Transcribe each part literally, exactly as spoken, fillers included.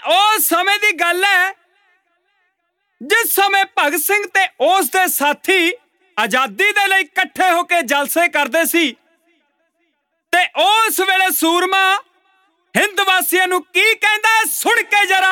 उस समय दी गल है जिस समय भगत सिंह ते उस दे साथी आजादी दे लई इकट्ठे होके जलसे करदे सी ते उस वेले सूरमा हिंद वासियां नूं की कहंदा सुण के जरा।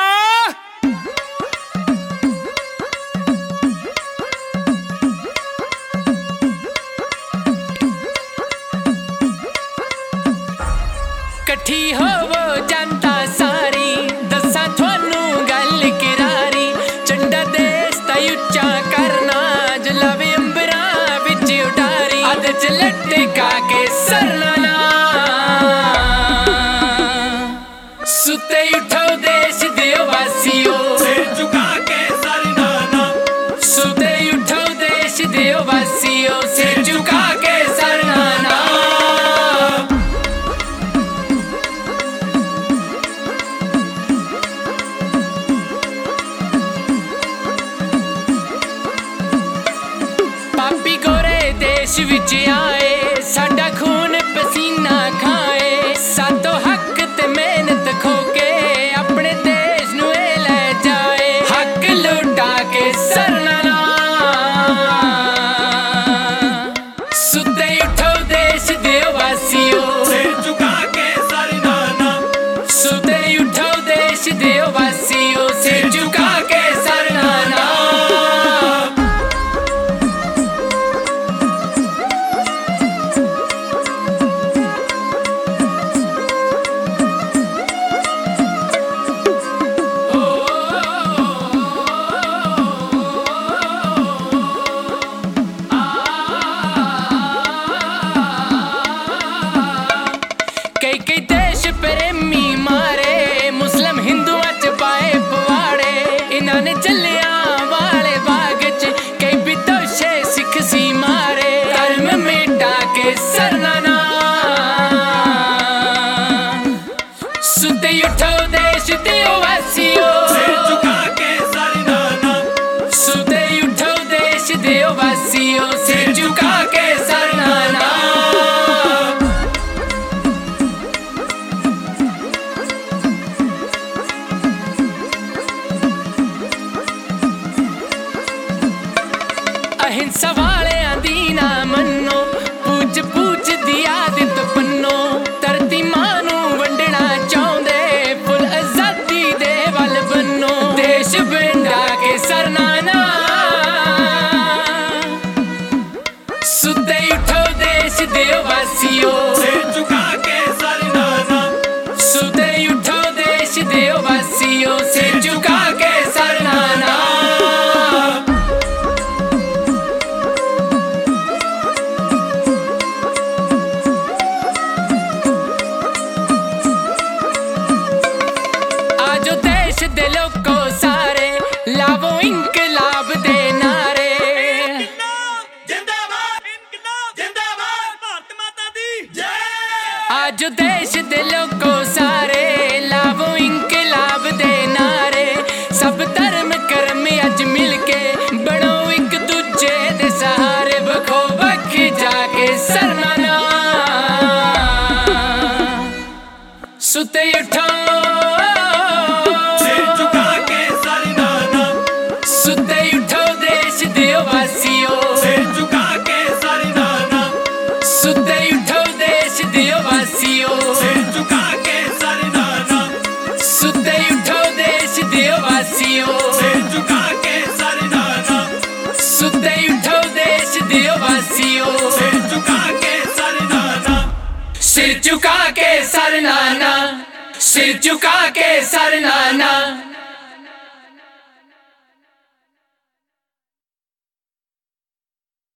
कट्ठी होवो जनता सारी दस्सां थोनू गल करारी झंडा देश दा उच्चा करना जलावे अंबरां विच उडारी अद च लटका के सरना सुते उठो देश दे वासियो सिर झुका के सरना सुते उठो देश दे वासियो सिर झुका के सरना। पापी गोरे देश विच आए साडा खून पसीना खाए सातो हक ते मेहनत खो के अपने देश नू ले जाए हक लुटा के सरना सुते उठो देश दे वासियो सिर झुका के सरना सुते उठो देश दे वासियो सिर झुका के सरना। कई कई देश प्रेमी मारे मुस्लिम हिंदुआं च पाए पवाड़े इन्हां ने जलियां वाले बाग च कई बिदोशे सिख सी मारे धर्म मिटा के सरना सुते उठो देश दे वासियो सिर झुका के सरना सुते उठो देश दे वासियो सिर झुका के सरना। अहिंसा वालियां दी ना मन्नो पूछ पूछ दी आदत पन्नो धरती मां नूं वंडना चाहुंदे फुल आजादी दे वल बन्नो देश बिंडा के सरना सुते उठो देश दे वासियो सिर झुका के सरना सुते उठो देश दे वासियो सिर झुका के सरना। आजो देश दे लोको सारे लावो इनकलाब दे नारे जिंदाबाद इनकलाब जिंदाबाद भारत माता दी जय। आजो देश दे लोको सारे लावो इनकलाब दे नारे सब धर्म कर्म अज मिलके बनो एक दूजे दे सहारे बखो बख जाके सरना सुते उठो सुते उठो देश दे वासियो सिर झुका के सरना सुते उठो देश दे वासियो सिर झुका के सरना सुते उठो देश दे वासियो सिर झुका के सरना सुते उठो देश दे वासियो सिर झुका के सरना सिर झुका के सरना सिर झुका के सरना।